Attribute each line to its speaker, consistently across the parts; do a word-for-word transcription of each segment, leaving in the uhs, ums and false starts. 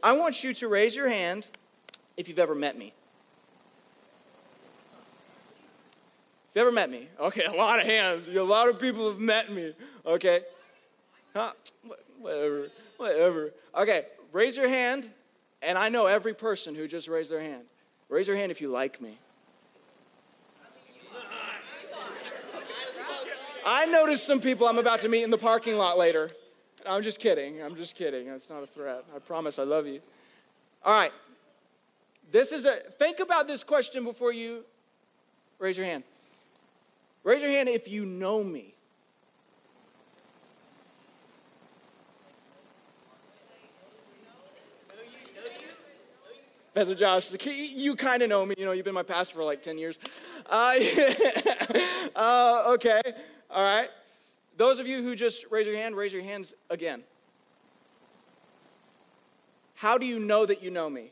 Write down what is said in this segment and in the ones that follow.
Speaker 1: I want you to raise your hand if you've ever met me. If you ever met me. Okay, a lot of hands. A lot of people have met me. Okay. Huh? Whatever. Whatever. Okay, raise your hand. And I know every person who just raised their hand. Raise your hand if you like me. I noticed some people I'm about to meet in the parking lot later. I'm just kidding. I'm just kidding. That's not a threat. I promise I love you. All right. This is a, think about this question before you raise your hand. Raise your hand if you know me. Pastor Josh, you kind of know me. You know, you've been my pastor for like ten years. Uh, uh, okay. All right. Those of you who just raise your hand, raise your hands again. How do you know that you know me?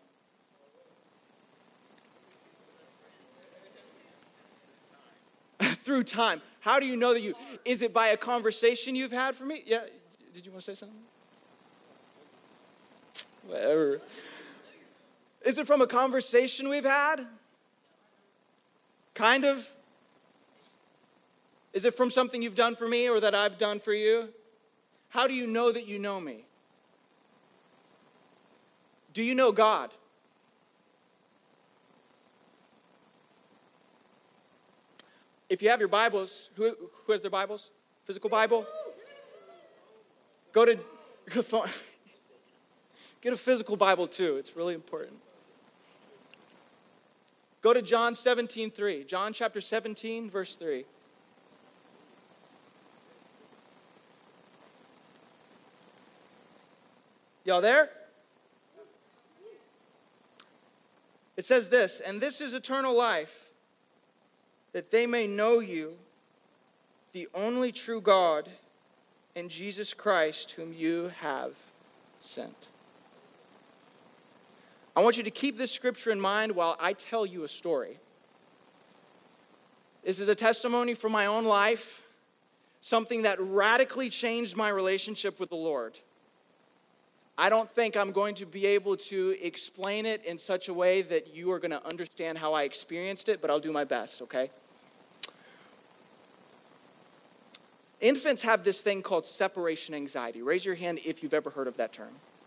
Speaker 1: Through time. How do you know that you, is it by a conversation you've had for me? Yeah. Did you want to say something? Whatever. Is it from a conversation we've had? Kind of. Is it from something you've done for me or that I've done for you? How do you know that you know me? Do you know God? If you have your Bibles, who, who has their Bibles? Physical Bible? Go to, get a physical Bible too. It's really important. Go to John seventeen three. John chapter seventeen, verse three. Y'all there? It says this, and this is eternal life, that they may know you, the only true God, and Jesus Christ, whom you have sent. I want you to keep this scripture in mind while I tell you a story. This is a testimony from my own life, something that radically changed my relationship with the Lord. I don't think I'm going to be able to explain it in such a way that you are going to understand how I experienced it, but I'll do my best, okay? Infants have this thing called separation anxiety. Raise your hand if you've ever heard of that term.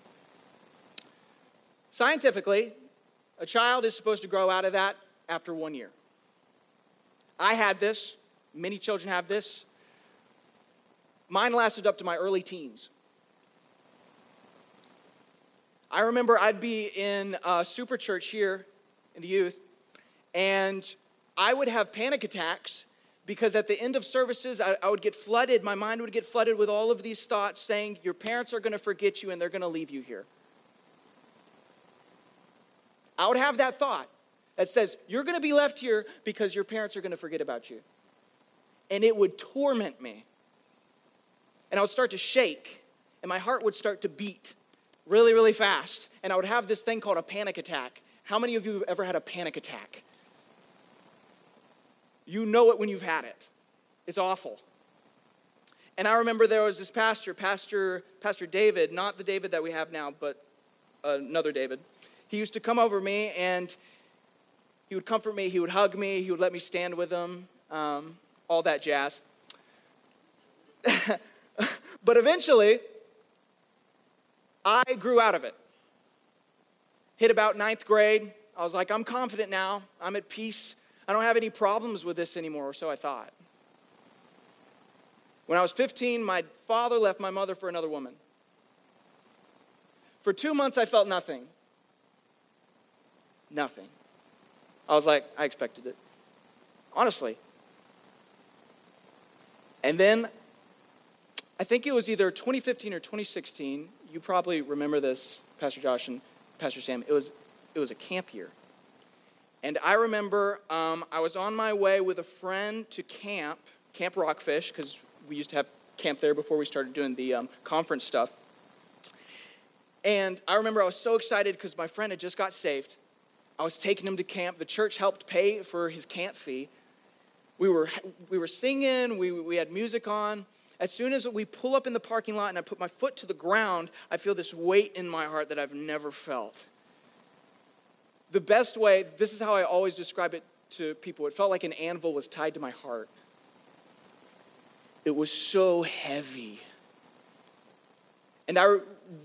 Speaker 1: Scientifically, a child is supposed to grow out of that after one year. I had this. Many children have this. Mine lasted up to my early teens. I remember I'd be in a super church here in the youth, and I would have panic attacks because at the end of services, I, I would get flooded. My mind would get flooded with all of these thoughts saying, your parents are going to forget you and they're going to leave you here. I would have that thought that says, you're going to be left here because your parents are going to forget about you. And it would torment me. And I would start to shake, and my heart would start to beat really, really fast. And I would have this thing called a panic attack. How many of you have ever had a panic attack? You know it when you've had it. It's awful. And I remember there was this pastor, Pastor, Pastor David, not the David that we have now, but another David. He used to come over me, and he would comfort me, he would hug me, he would let me stand with him, um, all that jazz. But eventually, I grew out of it. Hit about ninth grade. I was like, I'm confident now. I'm at peace. I don't have any problems with this anymore, or so I thought. When I was fifteen, my father left my mother for another woman. For two months, I felt nothing. Nothing. I was like, I expected it. Honestly. And then, I think it was either twenty fifteen or twenty sixteen. You probably remember this, Pastor Josh and Pastor Sam. It was, it was a camp year. And I remember um, I was on my way with a friend to camp, Camp Rockfish, because we used to have camp there before we started doing the um, conference stuff. And I remember I was so excited because my friend had just got saved. I was taking him to camp. The church helped pay for his camp fee. We were we were singing. We we had music on. As soon as we pull up in the parking lot and I put my foot to the ground, I feel this weight in my heart that I've never felt. The best way, this is how I always describe it to people. It felt like an anvil was tied to my heart. It was so heavy. And I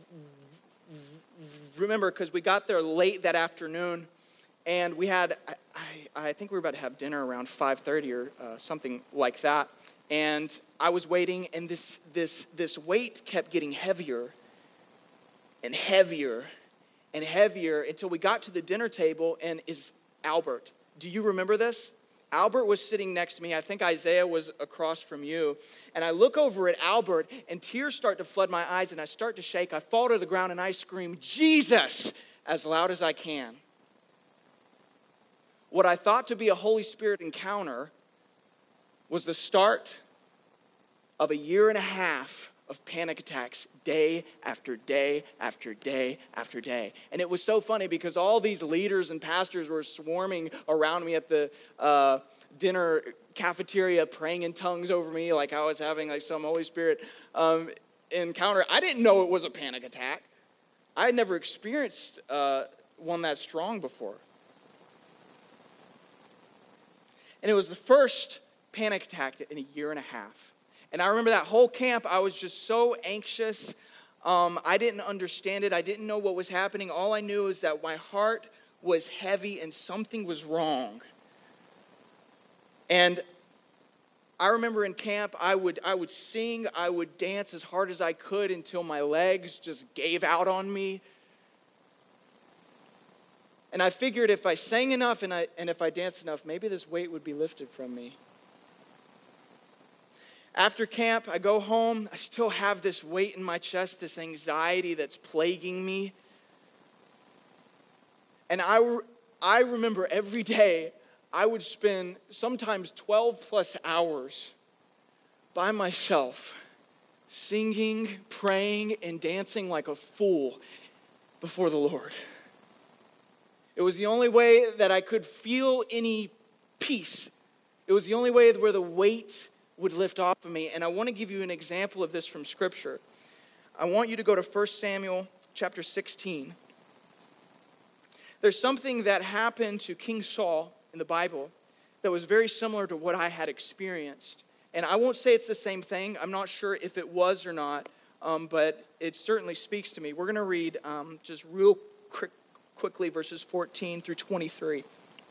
Speaker 1: remember, because we got there late that afternoon, and we had, I, I, I think we were about to have dinner around five thirty or uh, something like that. And I was waiting, and this this this weight kept getting heavier and heavier and heavier until we got to the dinner table, and is Albert. Do you remember this? Albert was sitting next to me. I think Isaiah was across from you. And I look over at Albert, and tears start to flood my eyes, and I start to shake. I fall to the ground, and I scream, "Jesus!" as loud as I can. What I thought to be a Holy Spirit encounter was the start of a year and a half of panic attacks day after day after day after day. And it was so funny because all these leaders and pastors were swarming around me at the uh, dinner cafeteria, praying in tongues over me like I was having like some Holy Spirit um, encounter. I didn't know it was a panic attack. I had never experienced uh, one that strong before. And it was the first panic attack in a year and a half. And I remember that whole camp, I was just so anxious. Um, I didn't understand it. I didn't know what was happening. All I knew is that my heart was heavy and something was wrong. And I remember in camp, I would I would sing, I would dance as hard as I could until my legs just gave out on me. And I figured if I sang enough and I and if I danced enough, maybe this weight would be lifted from me. After camp, I go home. I still have this weight in my chest, this anxiety that's plaguing me. And I, I remember every day I would spend sometimes twelve plus hours by myself, singing, praying, and dancing like a fool before the Lord. It was the only way that I could feel any peace. It was the only way where the weight would lift off of me. And I want to give you an example of this from Scripture. I want you to go to First Samuel chapter sixteen. There's something that happened to King Saul in the Bible that was very similar to what I had experienced. And I won't say it's the same thing. I'm not sure if it was or not, um, but it certainly speaks to me. We're going to read um, just real quick, quickly verses fourteen through twenty-three.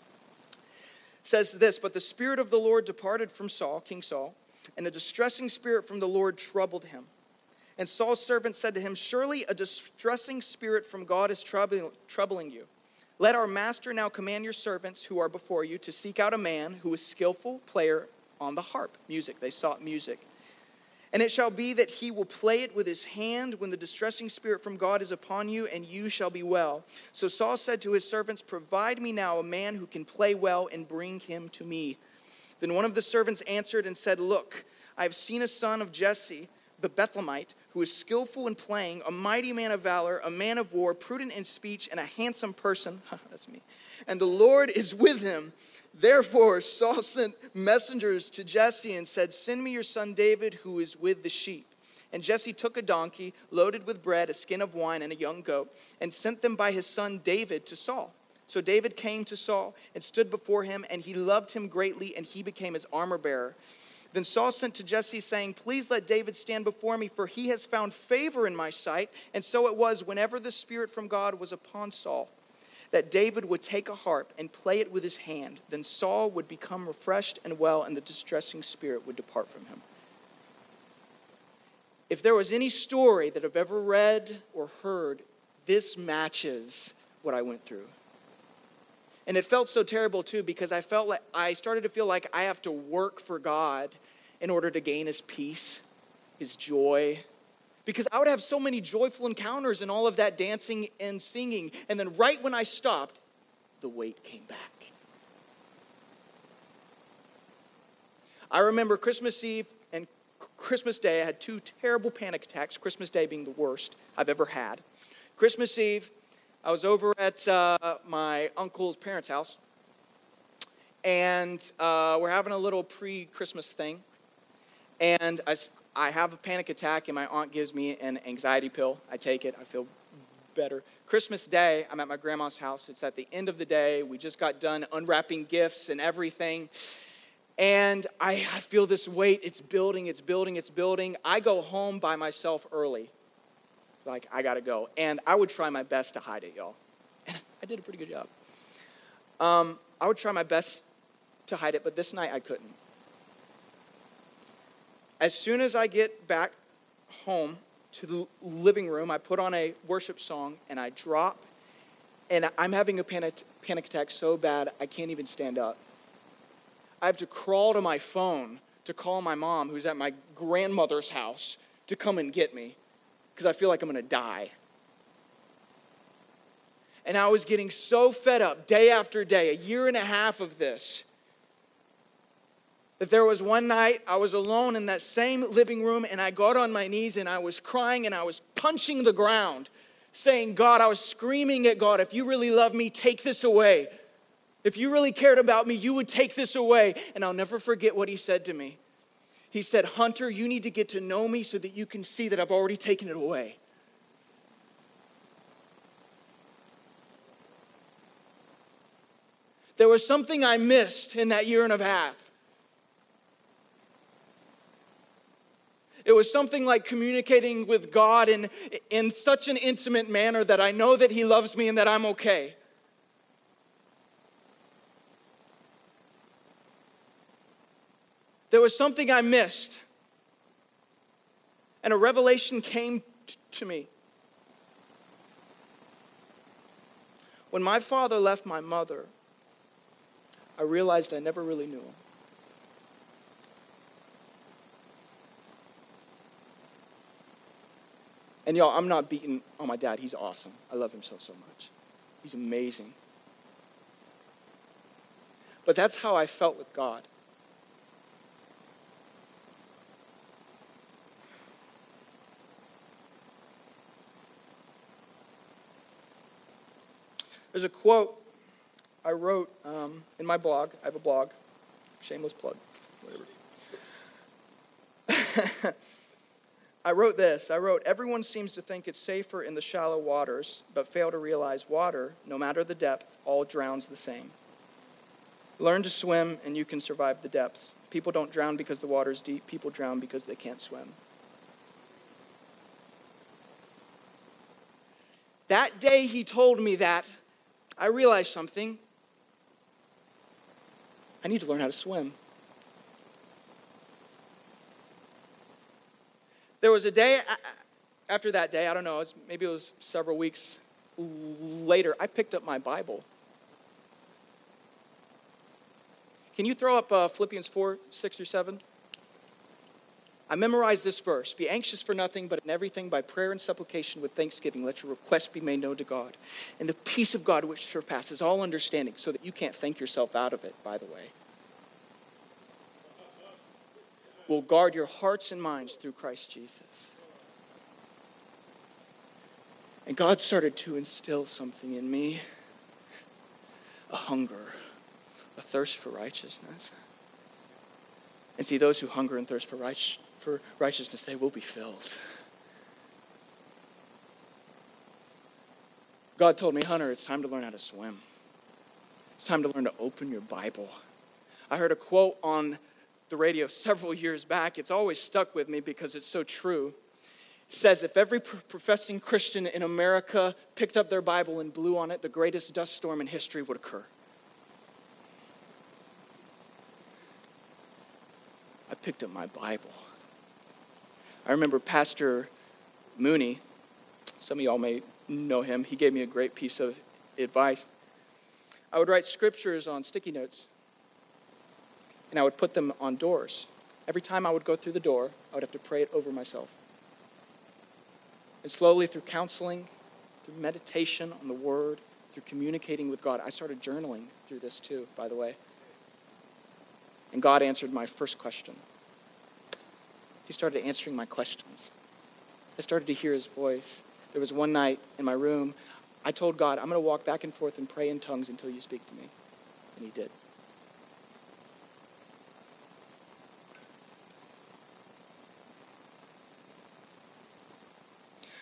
Speaker 1: Says this, "But the Spirit of the Lord departed from Saul, King Saul, and a distressing spirit from the Lord troubled him. And Saul's servant said to him, 'Surely a distressing spirit from God is troubling, troubling you. Let our master now command your servants who are before you to seek out a man who is skillful player on the harp.'" Music, they sought music. "And it shall be that he will play it with his hand when the distressing spirit from God is upon you, and you shall be well. So Saul said to his servants, 'Provide me now a man who can play well, and bring him to me.' Then one of the servants answered and said, 'Look, I have seen a son of Jesse, the Bethlehemite, who is skillful in playing, a mighty man of valor, a man of war, prudent in speech, and a handsome person.'" That's me. "And the Lord is with him. Therefore Saul sent messengers to Jesse and said, 'Send me your son David, who is with the sheep.' And Jesse took a donkey loaded with bread, a skin of wine, and a young goat, and sent them by his son David to Saul. So David came to Saul and stood before him, and he loved him greatly, and he became his armor bearer. Then Saul sent to Jesse, saying, 'Please let David stand before me, for he has found favor in my sight.' And so it was, whenever the Spirit from God was upon Saul, that David would take a harp and play it with his hand. Then Saul would become refreshed and well, and the distressing spirit would depart from him." If there was any story that I've ever read or heard, this matches what I went through. And it felt so terrible too, because I felt like I started to feel like I have to work for God in order to gain his peace, his joy. Because I would have so many joyful encounters and all of that dancing and singing. And then right when I stopped, the weight came back. I remember Christmas Eve and Christmas Day. I had two terrible panic attacks, Christmas Day being the worst I've ever had. Christmas Eve, I was over at uh, my uncle's parents' house. And uh, we're having a little pre-Christmas thing. And I I have a panic attack, and my aunt gives me an anxiety pill. I take it. I feel better. Christmas Day, I'm at my grandma's house. It's at the end of the day. We just got done unwrapping gifts and everything. And I, I feel this weight. It's building, it's building, it's building. I go home by myself early. Like, I got to go. And I would try my best to hide it, y'all. And I did a pretty good job. Um, I would try my best to hide it, but this night I couldn't. As soon as I get back home to the living room, I put on a worship song, and I drop, and I'm having a panic, panic attack so bad I can't even stand up. I have to crawl to my phone to call my mom, who's at my grandmother's house, to come and get me, because I feel like I'm going to die. And I was getting so fed up day after day, a year and a half of this, that there was one night I was alone in that same living room, and I got on my knees and I was crying and I was punching the ground, saying, God, I was screaming at God, if you really love me, take this away. If you really cared about me, you would take this away. And I'll never forget what he said to me. He said, Hunter, you need to get to know me so that you can see that I've already taken it away. There was something I missed in that year and a half. It was something like communicating with God in, in such an intimate manner that I know that he loves me and that I'm okay. There was something I missed. And a revelation came t- to me. When my father left my mother, I realized I never really knew him. And y'all, I'm not beating on my dad. He's awesome. I love him so, so much. He's amazing. But that's how I felt with God. There's a quote I wrote um, in my blog. I have a blog. Shameless plug. Whatever. I wrote this. I wrote, everyone seems to think it's safer in the shallow waters, but fail to realize water, no matter the depth, all drowns the same. Learn to swim and you can survive the depths. People don't drown because the water's deep. People drown because they can't swim. That day he told me that, I realized something. I need to learn how to swim. There was a day after that day, I don't know, it was, maybe it was several weeks later, I picked up my Bible. Can you throw up uh, Philippians four, six through seven? I memorized this verse. Be anxious for nothing, but in everything by prayer and supplication with thanksgiving, let your requests be made known to God. And the peace of God which surpasses all understanding, so that you can't think yourself out of it, by the way, will guard your hearts and minds through Christ Jesus. And God started to instill something in me, a hunger, a thirst for righteousness. And see, those who hunger and thirst for, right, for righteousness, they will be filled. God told me, Hunter, it's time to learn how to swim. It's time to learn to open your Bible. I heard a quote on the radio several years back. It's always stuck with me because it's so true. It says, if every professing Christian in America picked up their Bible and blew on it, the greatest dust storm in history would occur. I picked up my Bible. I remember Pastor Mooney, some of y'all may know him, he gave me a great piece of advice. I would write scriptures on sticky notes, and I would put them on doors. Every time I would go through the door, I would have to pray it over myself. And slowly, through counseling, through meditation on the Word, through communicating with God, I started journaling through this too, by the way. And God answered my first question. He started answering my questions. I started to hear his voice. There was one night in my room, I told God, I'm going to walk back and forth and pray in tongues until you speak to me. And he did.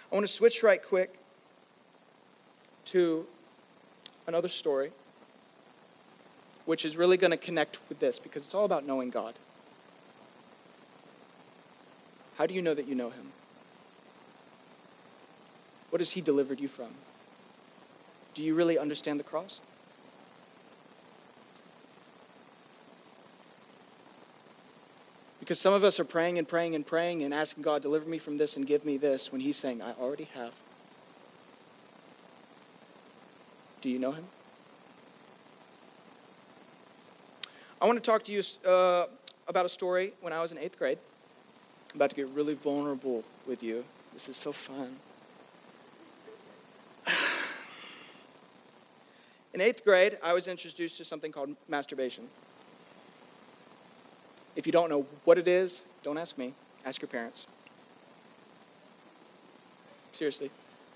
Speaker 1: I want to switch right quick to another story, which is really going to connect with this because it's all about knowing God. How do you know that you know him? What has he delivered you from? Do you really understand the cross? Because some of us are praying and praying and praying and asking God, deliver me from this and give me this, when he's saying, I already have. Do you know him? I want to talk to you uh, about a story when I was in eighth grade. I'm about to get really vulnerable with you. This is so fun. In eighth grade, I was introduced to something called masturbation. If you don't know what it is, don't ask me. Ask your parents. Seriously.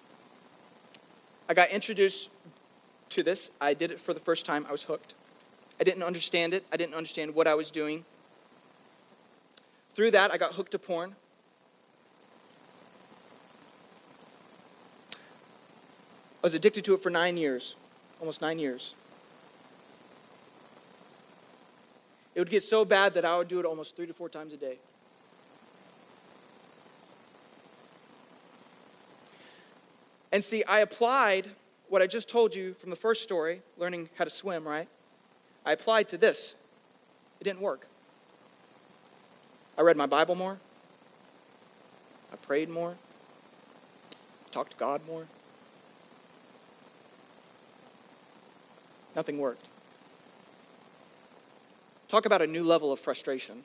Speaker 1: I got introduced to this. I did it for the first time. I was hooked. I didn't understand it. I didn't understand what I was doing. Through that, I got hooked to porn. I was addicted to it for nine years. Almost nine years. It would get so bad that I would do it almost three to four times a day. And see, I applied what I just told you from the first story, learning how to swim, right? I applied to this. It didn't work. I read my Bible more. I prayed more. Talked to God more. Nothing worked. Talk about a new level of frustration.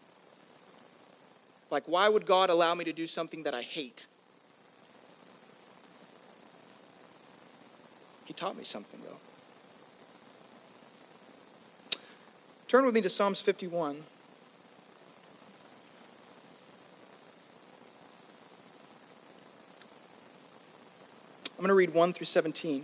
Speaker 1: Like, why would God allow me to do something that I hate? He taught me something, though. Turn with me to Psalms fifty-one. I'm going to read one through seventeen.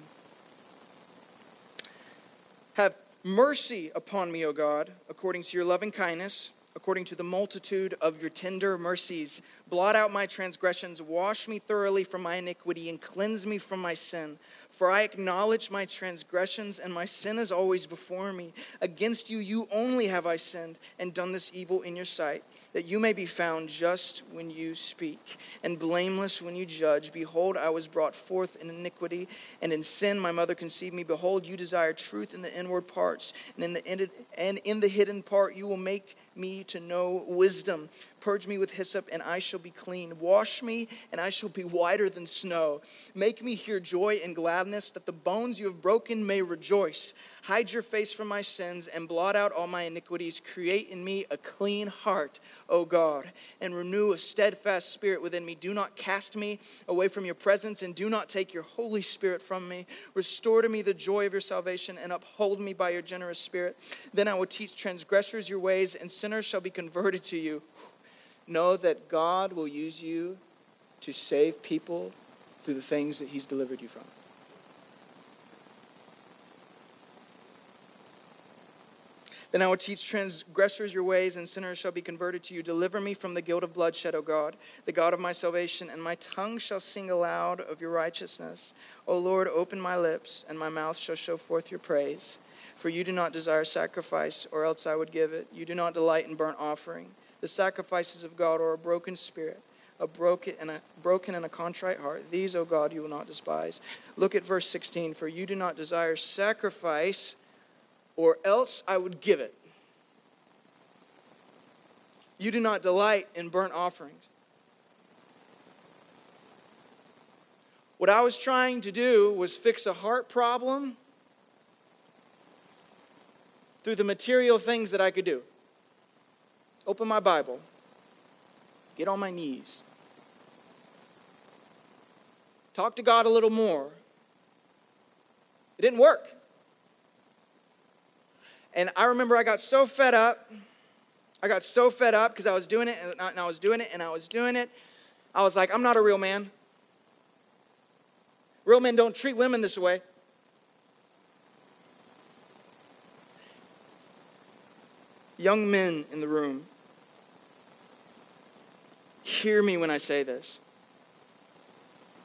Speaker 1: Have mercy upon me, O God, according to your loving kindness, according to the multitude of your tender mercies. Blot out my transgressions, wash me thoroughly from my iniquity, and cleanse me from my sin. For I acknowledge my transgressions, and my sin is always before me. Against you, you only have I sinned, and done this evil in your sight, that you may be found just when you speak, and blameless when you judge. Behold, I was brought forth in iniquity, and in sin my mother conceived me. Behold, you desire truth in the inward parts, and in the and in the hidden part you will make me to know wisdom. Purge me with hyssop, and I shall be clean. Wash me, and I shall be whiter than snow. Make me hear joy and gladness, that the bones you have broken may rejoice. Hide your face from my sins, and blot out all my iniquities. Create in me a clean heart, O God, and renew a steadfast spirit within me. Do not cast me away from your presence, and do not take your Holy Spirit from me. Restore to me the joy of your salvation, and uphold me by your generous spirit. Then I will teach transgressors your ways, and sinners shall be converted to you. Know that God will use you to save people through the things that he's delivered you from. Then I will teach transgressors your ways, and sinners shall be converted to you. Deliver me from the guilt of bloodshed, O God, the God of my salvation, and my tongue shall sing aloud of your righteousness. O Lord, open my lips, and my mouth shall show forth your praise. For you do not desire sacrifice, or else I would give it. You do not delight in burnt offering. The sacrifices of God are a broken spirit, a broken and a broken and a contrite heart. These, O God, you will not despise. Look at verse sixteen. For you do not desire sacrifice, or else I would give it. You do not delight in burnt offerings. What I was trying to do was fix a heart problem through the material things that I could do. Open my Bible. Get on my knees. Talk to God a little more. It didn't work. And I remember I got so fed up. I got so fed up because I was doing it and I was doing it and I was doing it. I was like, I'm not a real man. Real men don't treat women this way. Young men in the room, hear me when I say this.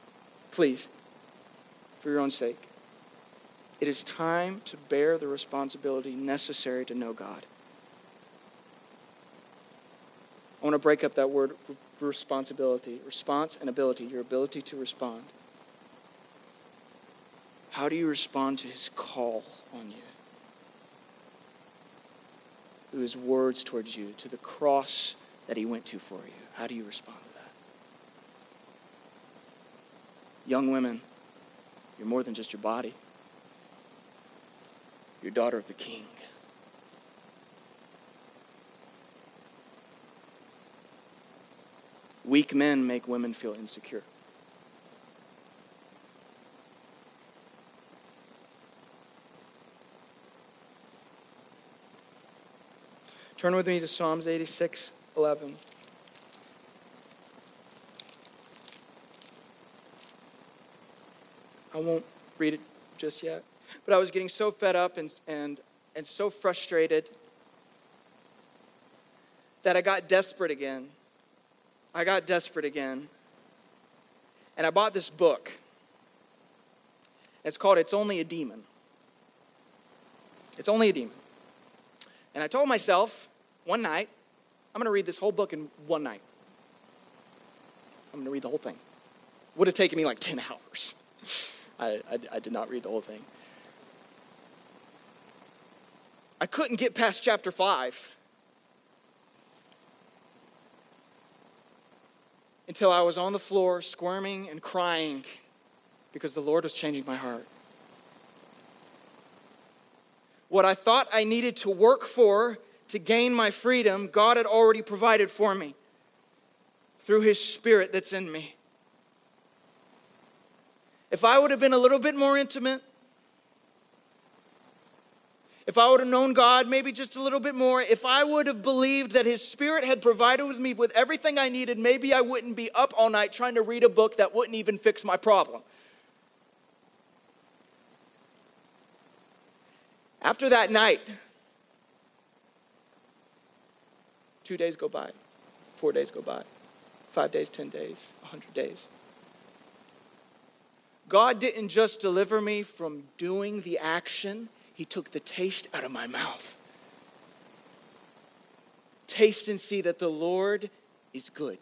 Speaker 1: please, for your own sake, it is time to bear the responsibility necessary to know God. I want to break up that word responsibility. Response and ability, your ability to respond. How do you respond to his call on you? To his words towards you, to the cross that he went to for you. How do you respond to that? Young women, you're more than just your body. You're daughter of the King. Weak men make women feel insecure. Turn with me to Psalms eighty-six eleven. I won't read it just yet. But I was getting so fed up and, and, and so frustrated that I got desperate again. I got desperate again. And I bought this book. It's called It's Only a Demon. It's Only a Demon. And I told myself one night, I'm going to read this whole book in one night. I'm going to read the whole thing. Would have taken me like ten hours. I, I, I did not read the whole thing. I couldn't get past chapter five until I was on the floor squirming and crying because the Lord was changing my heart. What I thought I needed to work for to gain my freedom, God had already provided for me through his Spirit that's in me. If I would have been a little bit more intimate, if I would have known God maybe just a little bit more, if I would have believed that his Spirit had provided with me with everything I needed, maybe I wouldn't be up all night trying to read a book that wouldn't even fix my problem. After that night, two days go by, four days go by, five days, ten days, a hundred days. God didn't just deliver me from doing the action, he took the taste out of my mouth. Taste and see that the Lord is good.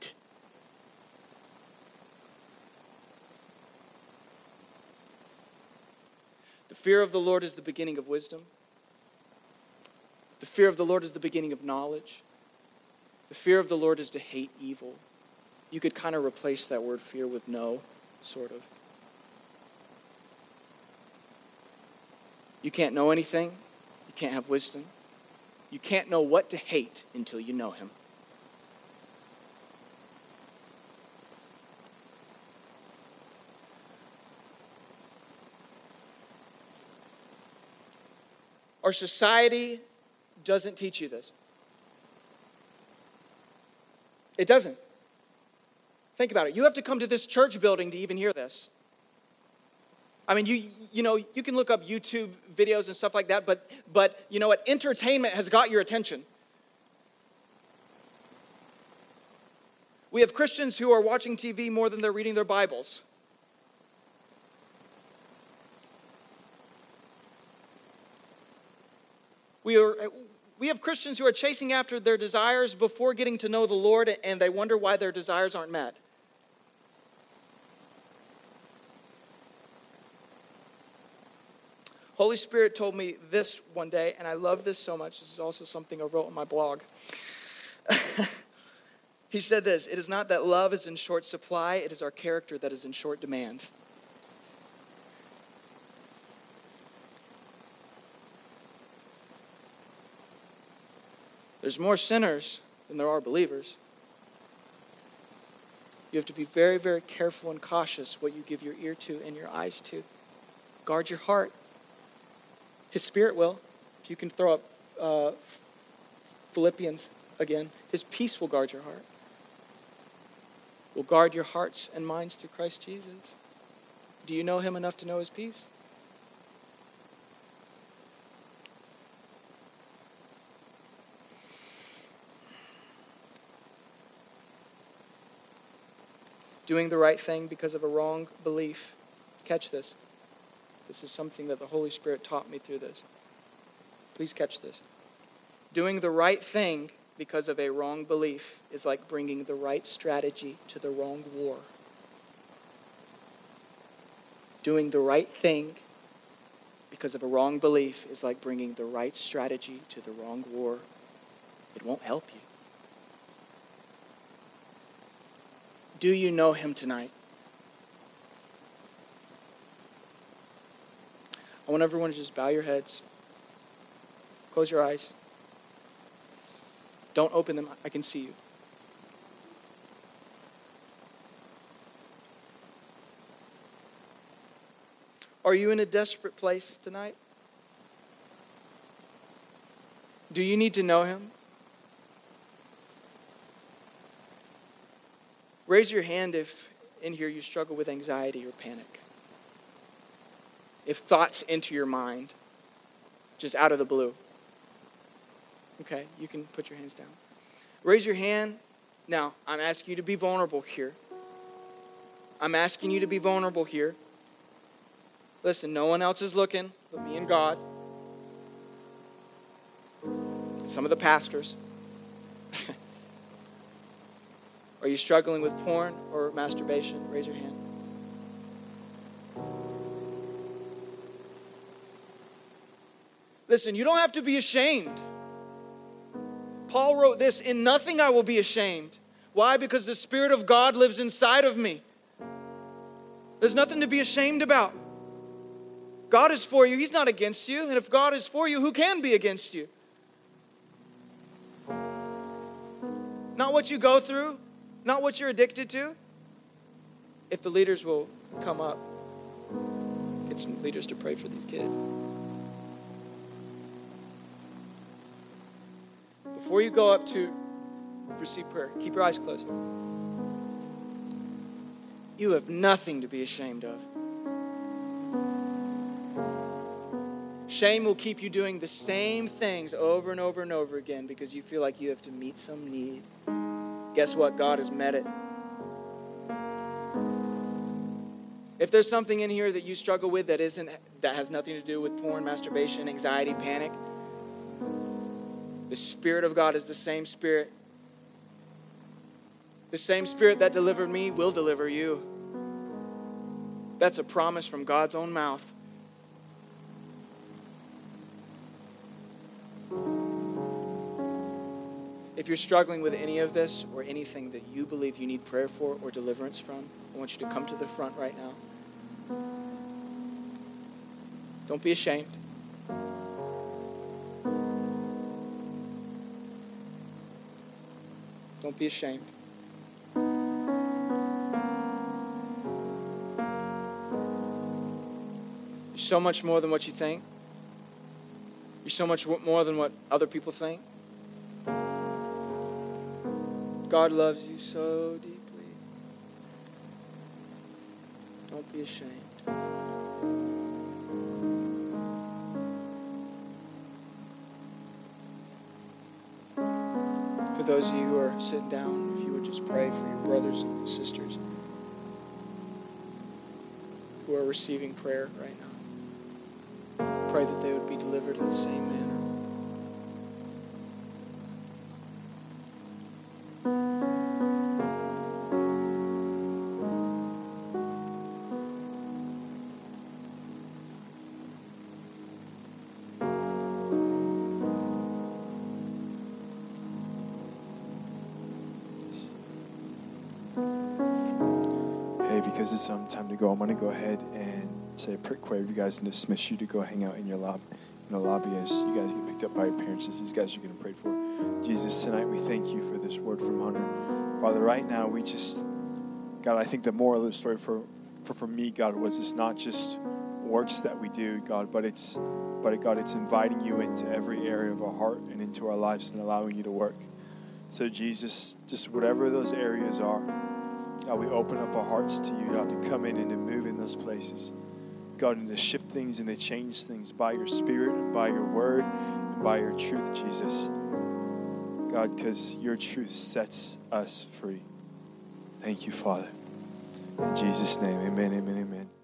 Speaker 1: The fear of the Lord is the beginning of wisdom. The fear of the Lord is the beginning of knowledge. The fear of the Lord is to hate evil. You could kind of replace that word fear with know, sort of. You can't know anything. You can't have wisdom. You can't know what to hate until you know him. Our society doesn't teach you this. It doesn't. Think about it. You have to come to this church building to even hear this. I mean, you you know, you can look up YouTube videos and stuff like that, but, but you know what? Entertainment has got your attention. We have Christians who are watching T V more than they're reading their Bibles. We are, we have Christians who are chasing after their desires before getting to know the Lord, and they wonder why their desires aren't met. Holy Spirit told me this one day, and I love this so much. This is also something I wrote on my blog. He said this: it is not that love is in short supply, it is our character that is in short demand. There's more sinners than there are believers. You have to be very, very careful and cautious what you give your ear to and your eyes to. Guard your heart. His Spirit will. If you can throw up uh, Philippians again, his peace will guard your heart. Will guard your hearts and minds through Christ Jesus. Do you know him enough to know his peace? Doing the right thing because of a wrong belief. Catch this. This is something that the Holy Spirit taught me through this. Please catch this. Doing the right thing because of a wrong belief is like bringing the right strategy to the wrong war. Doing the right thing because of a wrong belief is like bringing the right strategy to the wrong war. It won't help you. Do you know him tonight? I want everyone to just bow your heads. Close your eyes. Don't open them. I can see you. Are you in a desperate place tonight? Do you need to know him? Raise your hand if in here you struggle with anxiety or panic. If thoughts enter your mind, just out of the blue. Okay, you can put your hands down. Raise your hand. Now, I'm asking you to be vulnerable here. I'm asking you to be vulnerable here. Listen, no one else is looking but me and God. Some of the pastors. Are you struggling with porn or masturbation? Raise your hand. Listen, you don't have to be ashamed. Paul wrote this, "In nothing I will be ashamed." Why? Because the Spirit of God lives inside of me. There's nothing to be ashamed about. God is for you. He's not against you. And if God is for you, who can be against you? Not what you go through. Not what you're addicted to. If the leaders will come up, get some leaders to pray for these kids. Before you go up to receive prayer, keep your eyes closed. You have nothing to be ashamed of. Shame will keep you doing the same things over and over and over again because you feel like you have to meet some need. Guess what? God has met it. If there's something in here that you struggle with that isn't, that has nothing to do with porn, masturbation, anxiety, panic, the Spirit of God is the same Spirit. The same Spirit that delivered me will deliver you. That's a promise from God's own mouth. If you're struggling with any of this or anything that you believe you need prayer for or deliverance from, I want you to come to the front right now. Don't be ashamed. Don't be ashamed. You're so much more than what you think. You're so much more than what other people think. God loves you so deeply. Don't be ashamed. For those of you who are sitting down, if you would just pray for your brothers and sisters who are receiving prayer right now. Pray that they would be delivered in the same manner.
Speaker 2: Because it's um, time to go, I'm going to go ahead and say a quick prayer. You guys and dismiss you to go hang out in your lobby, in the lobby as you guys get picked up by your parents, as these guys are going to pray for. Jesus, tonight we thank you for this word from Hunter. Father, right now we just, God, I think the moral of the story for, for, for me, God, was it's not just works that we do, God, but it's, but God, it's inviting you into every area of our heart and into our lives and allowing you to work. So Jesus, just whatever those areas are, God, we open up our hearts to you, God, to come in and to move in those places. God, and to shift things and to change things by your Spirit and by your word and by your truth, Jesus. God, because your truth sets us free. Thank you, Father. In Jesus' name, amen, amen, amen.